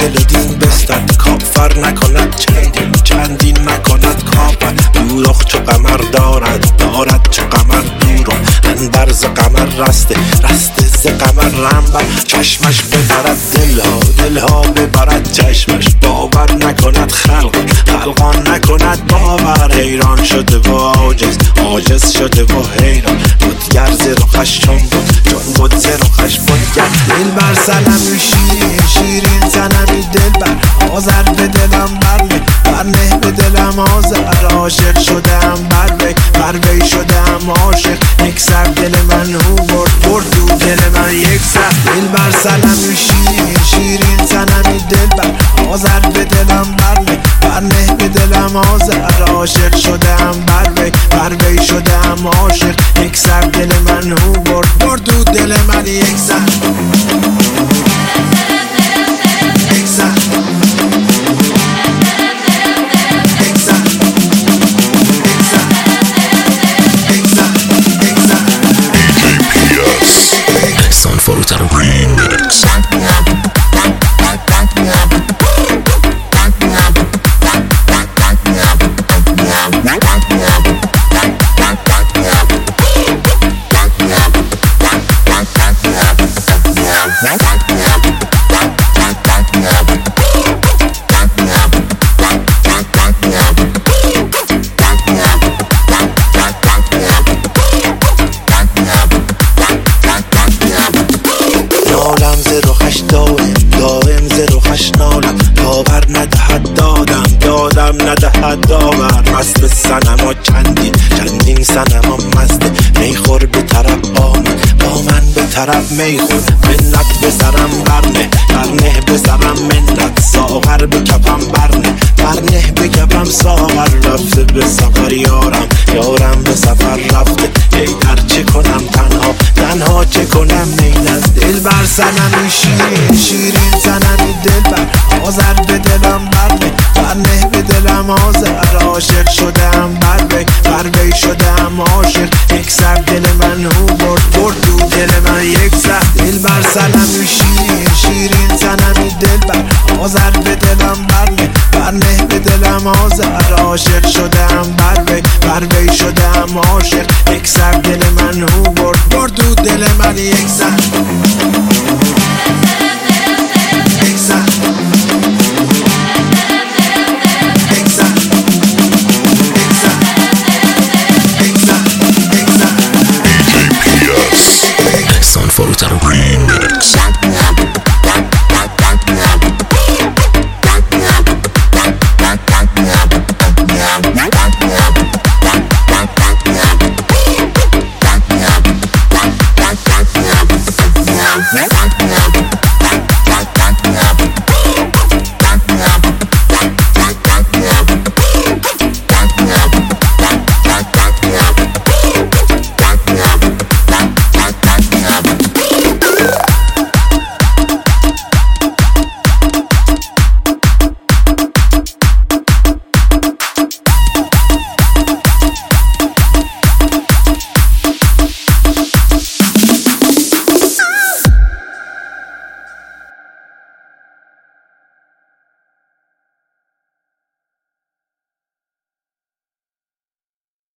دل دین بستد کافر نکند چندین نکند کافر دوزخ چو قمر دارد چو قمر دورم انبر ز قمر رسته ز قمر رنبر چشمش ببرد دلها ببرد چشمش باور نکند خلقان نکند باور حیران شده و عاجز شده و حیران بودگر ز رخش چون بود ز رخش بودگر دل بر سنمی شیرین سنمی دل بر آذر به دلم برنه به دلم آذر عاشق شدم بر وی شدم عاشق یک سر دل من هو برد دو دل من یک سر دل بر سنمی شیرین سنمی دل بر آذر به دلم برنه به دلم آذر عاشق شدم بر وی شدم عاشق یک سر دل من هو برد دو دل من یک سر یک سر Forutar Remix. نالم ز رخش دائم ز رخش نالم داور ندهد دادم ندهد داور مست صنما چندین صنما مسته میخور به طرف با من به طرف میخور منت به سرم برنه به سرم منت ساغر به کفم برنه به کفم ساغر رفته به سفر یارم به سفر رفته ای در چه کنم تنها چه کنم نیست دل بر سنمی شیرین سنمی دل بر آذر به دلم برنه به دلم آذر عاشق شدم بر وی شدم عاشق یک سر دل من هو برد دو دل من یک سر دل بر سنمی شیرین سنمی دل بر آذر به دلم برنه به دلم آذر عاشق شدم بر وی شدم عاشق یک سر دل من هو برد دو دل من یک سر یک سر Forutar Remix. What?